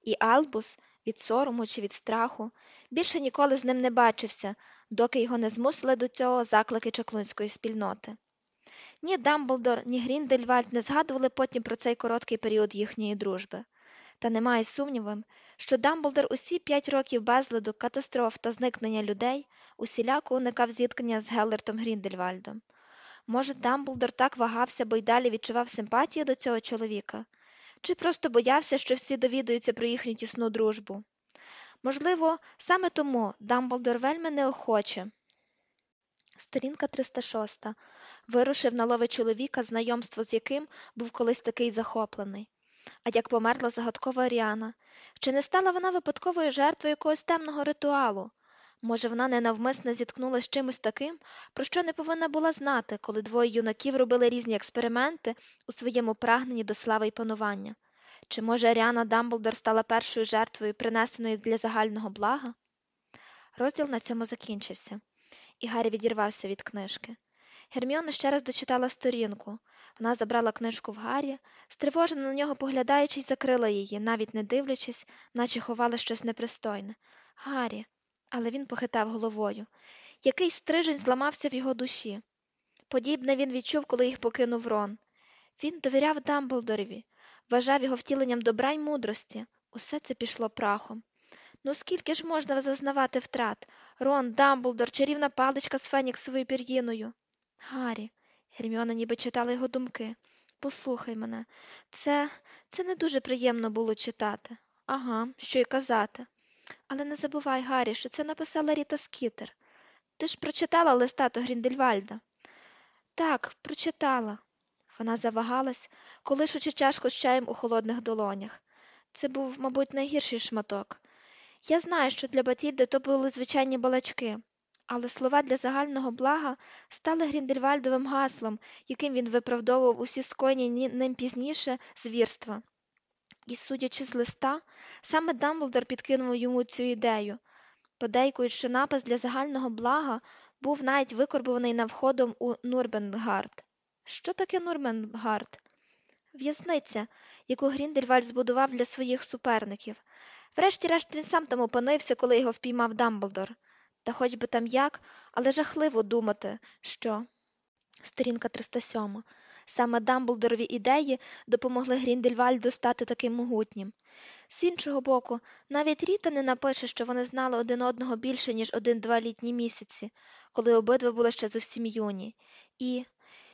І Албус, від сорому чи від страху, більше ніколи з ним не бачився, доки його не змусили до цього заклики чаклунської спільноти. Ні Дамблдор, ні Гріндельвальд не згадували потім про цей короткий період їхньої дружби. Та немає сумнівів, що Дамблдор усі 5 років безладу, катастроф та зникнення людей усіляко уникав зіткнення з Геллертом Гріндельвальдом. Може, Дамблдор так вагався, бо й далі відчував симпатію до цього чоловіка? Чи просто боявся, що всі довідуються про їхню тісну дружбу? Можливо, саме тому Дамблдор вельми неохоче. Сторінка 306. Вирушив на лови чоловіка, знайомство з яким був колись такий захоплений. А як померла загадкова Оріана? Чи не стала вона випадковою жертвою якогось темного ритуалу? Може, вона ненавмисно зіткнулася з чимось таким, про що не повинна була знати, коли двоє юнаків робили різні експерименти у своєму прагненні до слави й панування? Чи, може, Аріана Дамблдор стала першою жертвою, принесеною для загального блага? Розділ на цьому закінчився, і Гаррі відірвався від книжки. Герміона ще раз дочитала сторінку. Вона забрала книжку в Гаррі, стривожено на нього поглядаючись, закрила її, навіть не дивлячись, наче ховала щось непристойне. Гаррі, але він похитав головою. Якийсь стрижень зламався в його душі. Подібне він відчув, коли їх покинув Рон. Він довіряв Дамблдорові, вважав його втіленням добра й мудрості. Усе це пішло прахом. Ну скільки ж можна зазнавати втрат? Рон, Дамблдор, чарівна паличка з феніксовою пір'їною. Гаррі, Герміона ніби читала його думки. Послухай мене, це не дуже приємно було читати. Ага, що й казати. Але не забувай, Гаррі, що це написала Ріта Скітер. Ти ж прочитала листа до Гріндельвальда? Так, прочитала. Вона завагалась, колишучи чашку з чаєм у холодних долонях. Це був, мабуть, найгірший шматок. Я знаю, що для Батільди то були звичайні балачки, але слова для загального блага стали Гріндельвальдовим гаслом, яким він виправдовував усі скоєні ним пізніше звірства. І, судячи з листа, саме Дамблдор підкинув йому цю ідею. Подейкують, що напис для загального блага був навіть викорбуваний над входом у Нурбенгард. Що таке Нурбенгард? В'язниця, яку Гріндельвальд збудував для своїх суперників. Врешті-решт він сам там опинився, коли його впіймав Дамблдор. Та хоч би там як, але жахливо думати, що... Сторінка 307. Саме Дамблдорові ідеї допомогли Гріндельвальду стати таким могутнім. З іншого боку, навіть Ріта не напише, що вони знали один одного більше, ніж 1-2 літні місяці, коли обидва були ще зовсім юні. І...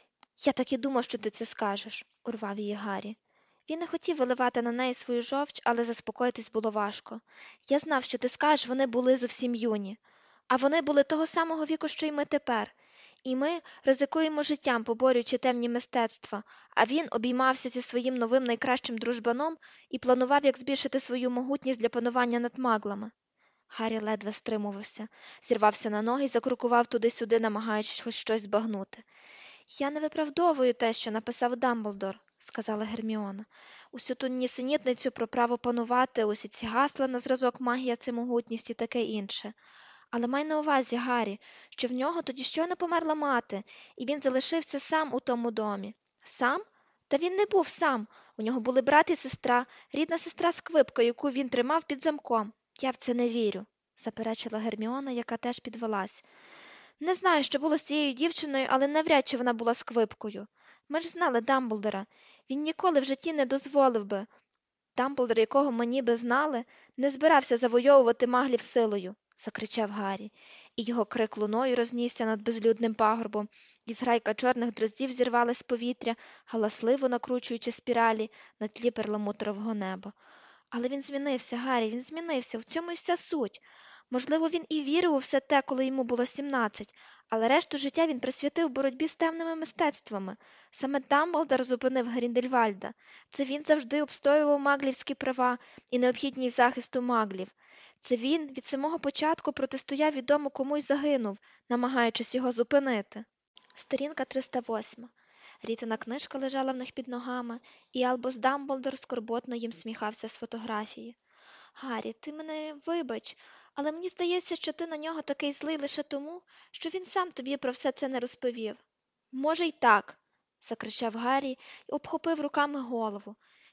«Я так і думав, що ти це скажеш», – урвав її Гаррі. Він не хотів виливати на неї свою жовч, але заспокоїтись було важко. «Я знав, що ти скажеш, вони були зовсім юні. А вони були того самого віку, що й ми тепер. І ми ризикуємо життям, поборюючи темні мистецтва, а він обіймався зі своїм новим найкращим дружбаном і планував, як збільшити свою могутність для панування над маглами». Гаррі ледве стримувався, зірвався на ноги і закрокував туди-сюди, намагаючись хоч щось збагнути. «Я не виправдовую те, що написав Дамблдор», – сказала Герміона. «Усю ту нісенітницю про право панувати, усі ці гасла на зразок магія – це могутність і таке інше. Але май на увазі, Гаррі, що в нього тоді щойно померла мати, і він залишився сам у тому домі». «Сам? Та він не був сам. У нього були брат і сестра, рідна сестра Сквипка, яку він тримав під замком. Я в це не вірю», – заперечила Герміона, яка теж підвелась. «Не знаю, що було з цією дівчиною, але навряд чи вона була Сквипкою. Ми ж знали Дамблдора. Він ніколи в житті не дозволив би. Дамблдор, якого ми ніби знали, не збирався завойовувати маглів силою», – закричав Гаррі, і його крик луною рознісся над безлюдним пагорбом, і зграйка чорних дроздів зірвалась з повітря, галасливо накручуючи спіралі на тлі перламутрового неба. «Але він змінився, Гаррі, він змінився, в цьому й вся суть. Можливо, він і вірив у все те, коли йому було 17, але решту життя він присвятив боротьбі з темними мистецтвами. Саме Дамблдор зупинив Гріндельвальда. Це він завжди обстоював маглівські права і необхідність захисту маглів. Це він від самого початку протистояв відомо кому й загинув, намагаючись його зупинити». Сторінка 308. Рітина книжка лежала в них під ногами, і Альбус Дамблдор скорботно їм сміхався з фотографії. «Гаррі, ти мене вибач, але мені здається, що ти на нього такий злий лише тому, що він сам тобі про все це не розповів». «Може, й так», – закричав Гаррі і обхопив руками голову.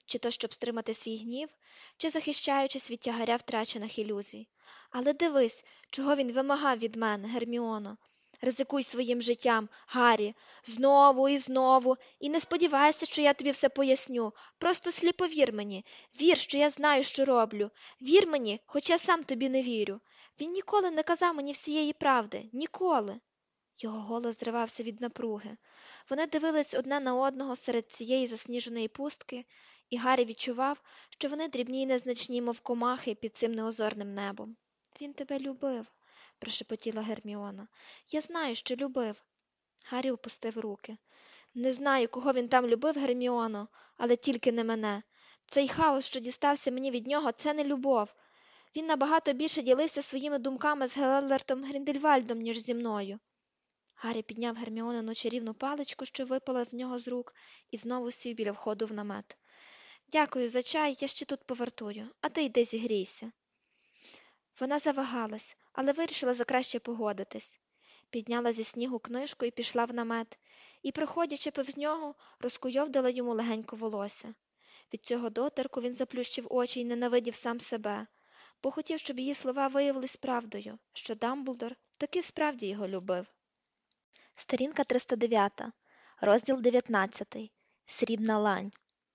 чи то щоб стримати свій гнів, чи захищаючись від тягаря втрачених ілюзій. Але дивись, чого він вимагав від мене, Герміоно. Ризикуй своїм життям, Гаррі, знову і знову, і не сподівайся, що я тобі все поясню. Просто сліпо вір мені, вір, що я знаю, що роблю. Вір мені, хоч я сам тобі не вірю. Він ніколи не казав мені всієї правди, ніколи. Його голос зривався від напруги. Вони дивились одне на одного серед цієї засніженої пустки, і Гаррі відчував, що вони дрібні й незначні, мов комахи під цим неозорним небом. «Він тебе любив», – прошепотіла Герміона. «Я знаю, що любив». Гаррі опустив руки. «Не знаю, кого він там любив, Герміоно, але тільки не мене. Цей хаос, що дістався мені від нього, це не любов. Він набагато більше ділився своїми думками з Геллертом Гріндельвальдом, ніж зі мною». Гаррі підняв Герміонину чарівну паличку, що випала в нього з рук, і знову сів біля входу в намет. «Дякую за чай, я ще тут повартую, а ти йди зігрійся». Вона завагалась, але вирішила закраще погодитись. Підняла зі снігу книжку і пішла в намет, і, проходячи повз нього, розкуйовдила йому легенько волосся. Від цього доторку він заплющив очі й ненавидів сам себе, бо хотів, щоб її слова виявились правдою, що Дамблдор таки справді його любив. Сторінка 309, розділ 19. Срібна лань.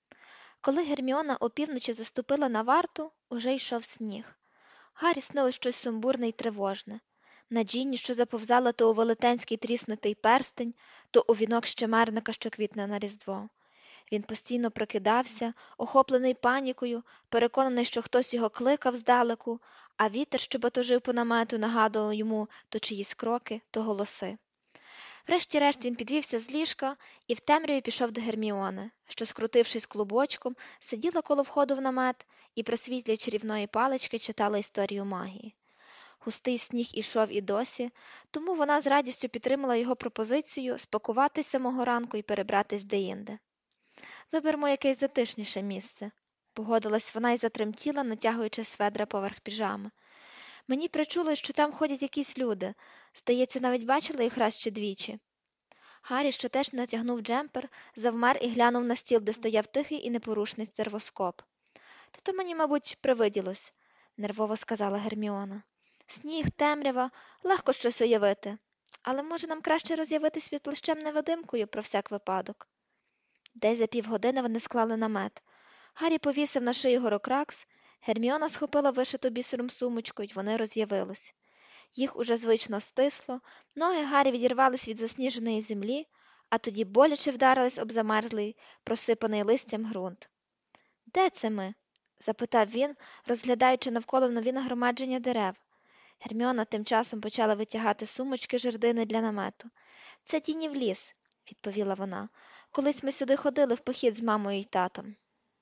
Коли Герміона опівночі заступила на варту, уже йшов сніг. Гаррі снило щось сумбурне й тривожне. На Джинні, що заповзала то у велетенський тріснутий перстень, то у вінок щемерника, що квітне на Різдво. Він постійно прокидався, охоплений панікою, переконаний, що хтось його кликав здалеку, а вітер, що батожив по намету, нагадував йому то чиїсь кроки, то голоси. Врешті-решт він підвівся з ліжка і в темряві пішов до Герміони, що, скрутившись клубочком, сиділа коло входу в намет і при світлі чарівної палички читала історію магії. Густий сніг ішов і досі, тому вона з радістю підтримала його пропозицію спакуватись самого ранку і перебратись деінде. «Виберемо якесь затишніше місце», – погодилась вона й затремтіла, натягуючи сведра поверх піжами. «Мені причулось, що там ходять якісь люди. Здається, навіть бачила їх раз чи двічі». Гаррі, що теж натягнув джемпер, завмер і глянув на стіл, де стояв тихий і непорушний стервоскоп. «Та то мені, мабуть, привиділось», – нервово сказала Герміона. «Сніг, темрява, легко щось уявити. Але може нам краще роз'явитись під плащем-невидимкою про всяк випадок». Десь за півгодини вони склали намет. Гаррі повісив на шию горокракс, Герміона схопила вишиту бісером сумочку, й вони роз'явились. Їх уже звично стисло, ноги Гаррі відірвались від засніженої землі, а тоді боляче вдарились об замерзлий, просипаний листям ґрунт. «Де це ми?» – запитав він, розглядаючи навколо нові нагромадження дерев. Герміона тим часом почала витягати сумочки жердини для намету. «Це Тінів ліс», – відповіла вона. «Колись ми сюди ходили в похід з мамою й татом».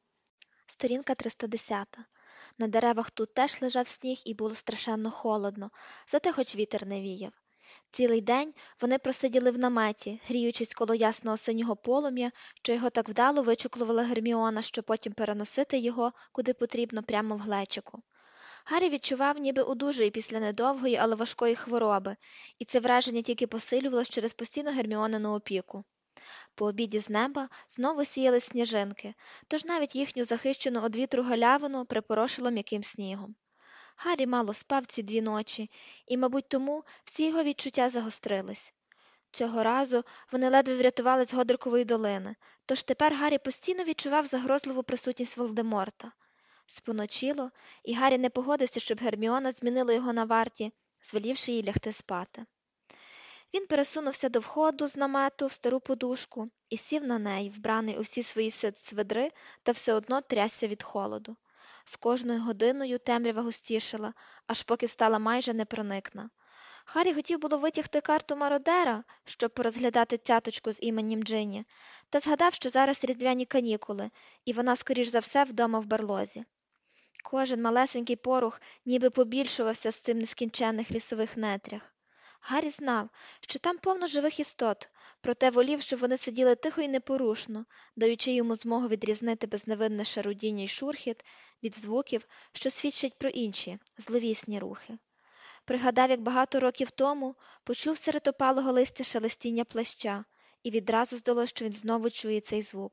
Сторінка 310. На деревах тут теж лежав сніг і було страшенно холодно, зате хоч вітер не віяв. Цілий день вони просиділи в наметі, гріючись коло ясного синього полум'я, що його так вдало вичуклувала Герміона, щоб потім переносити його, куди потрібно, прямо в глечику. Гаррі відчував, ніби одужує після недовгої, але важкої хвороби, і це враження тільки посилювалось через постійну Герміонину опіку. По обіді з неба знову сіяли сніжинки, тож навіть їхню захищену од вітру галявину припорошило м'яким снігом. Гаррі мало спав ці 2 ночі, і, мабуть, тому всі його відчуття загострились. Цього разу вони ледве врятувались з Годрикової долини, тож тепер Гаррі постійно відчував загрозливу присутність Волдеморта. Споночило, і Гаррі не погодився, щоб Герміона змінила його на варті, звелівши їй лягти спати. Він пересунувся до входу з намету в стару подушку і сів на неї, вбраний у всі свої свидри, та все одно трясся від холоду. З кожною годиною темрява густішала, аж поки стала майже непроникна. Гаррі хотів було витягти карту мародера, щоб порозглядати цяточку з іменем Джинні, та згадав, що зараз різдвяні канікули, і вона, скоріш за все, вдома в барлозі. Кожен малесенький порух ніби побільшувався з цим нескінченних лісових нетрях. Гаррі знав, що там повно живих істот, проте волів, щоб вони сиділи тихо і непорушно, даючи йому змогу відрізнити безневинне шарудіння й шурхіт від звуків, що свідчать про інші, зловісні рухи. Пригадав, як багато років тому почув серед опалого листя шелестіння плаща, і відразу здалося, що він знову чує цей звук.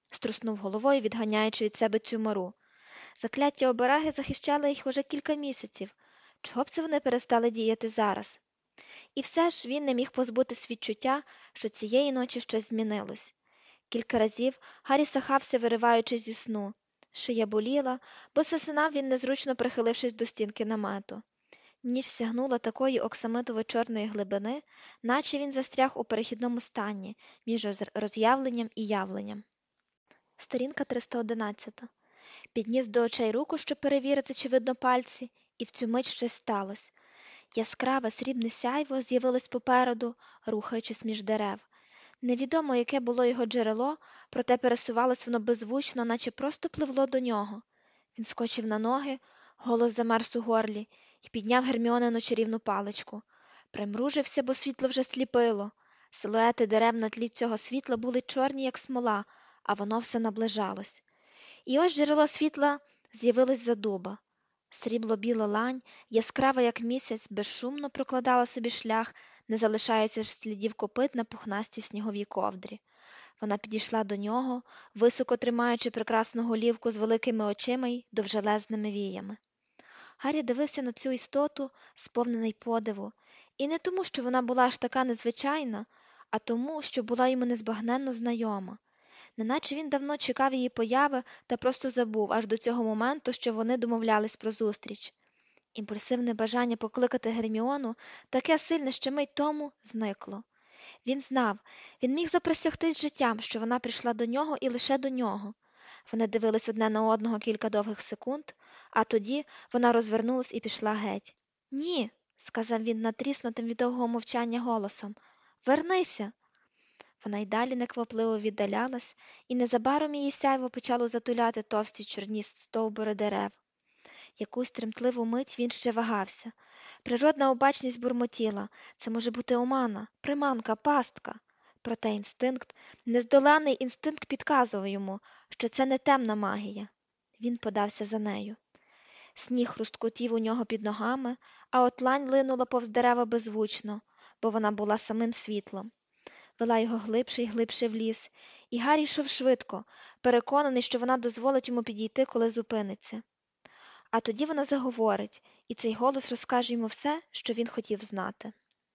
струснув головою, відганяючи від себе цю мару. Закляття обереги захищали їх уже кілька місяців. Чого б це вони перестали діяти зараз? І все ж він не міг позбутись відчуття, що цієї ночі щось змінилось. Кілька разів Гаррі сахався, вириваючись зі сну. Шия боліла, бо засинав він, незручно прихилившись до стінки намету. Ніч сягнула такої оксамитово-чорної глибини, наче він застряг у перехідному стані між роз'явленням і явленням. Сторінка 311. Підніс до очей руку, щоб перевірити, чи видно пальці, і в цю мить щось сталося. Яскраве срібне сяйво з'явилось попереду, рухаючись між дерев. Невідомо, яке було його джерело, проте пересувалось воно беззвучно, наче просто пливло до нього. Він скочив на ноги, голос замерз у горлі, і підняв Герміонину чарівну паличку. Примружився, бо світло вже сліпило. Силуети дерев на тлі цього світла були чорні, як смола, а воно все наближалось. І ось джерело світла з'явилось за дуба. Срібло-біла лань, яскрава, як місяць, безшумно прокладала собі шлях, не залишаючи ж слідів копит на пухнастій сніговій ковдрі. Вона підійшла до нього, високо тримаючи прекрасну голівку з великими очима й довжелезними віями. Гаррі дивився на цю істоту, сповнений подиву, і не тому, що вона була аж така незвичайна, а тому, що була йому незбагненно знайома. Неначе він давно чекав її появи та просто забув аж до цього моменту, що вони домовлялись про зустріч. Імпульсивне бажання покликати Герміону, таке сильне, що мить тому, зникло. Він знав, він міг заприсягтись життям, що вона прийшла до нього і лише до нього. Вони дивились одне на одного кілька довгих секунд, а тоді вона розвернулась і пішла геть. «Ні», – сказав він натріснутим від довгого мовчання голосом, – «вернися». Вона й далі неквапливо віддалялась, і незабаром її сяйво почало затуляти товсті чорні стовбури дерев. Якусь тремтливу мить він ще вагався. Природна обачність бурмотіла. Це може бути омана, приманка, пастка. Проте інстинкт, нездоланий інстинкт підказував йому, що це не темна магія. Він подався за нею. Сніг хрусткотів у нього під ногами, а от лань линула повз дерева беззвучно, бо вона була самим світлом. Вела його глибше й глибше в ліс, і Гаррі йшов швидко, переконаний, що вона дозволить йому підійти, коли зупиниться. А тоді вона заговорить, і цей голос розкаже йому все, що він хотів знати.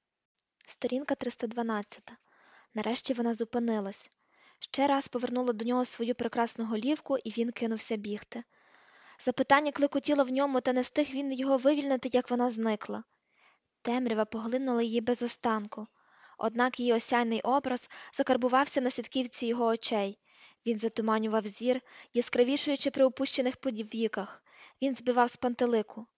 Сторінка 312. Нарешті вона зупинилась. Ще раз повернула до нього свою прекрасну голівку, і він кинувся бігти. Запитання клекотіло в ньому, та не встиг він його вивільнити, як вона зникла. Темрява поглинула її без останку. Однак її осяйний образ закарбувався на сітківці його очей. Він затуманював зір, яскравішуючи при опущених повіках. Він збивав з пантелику.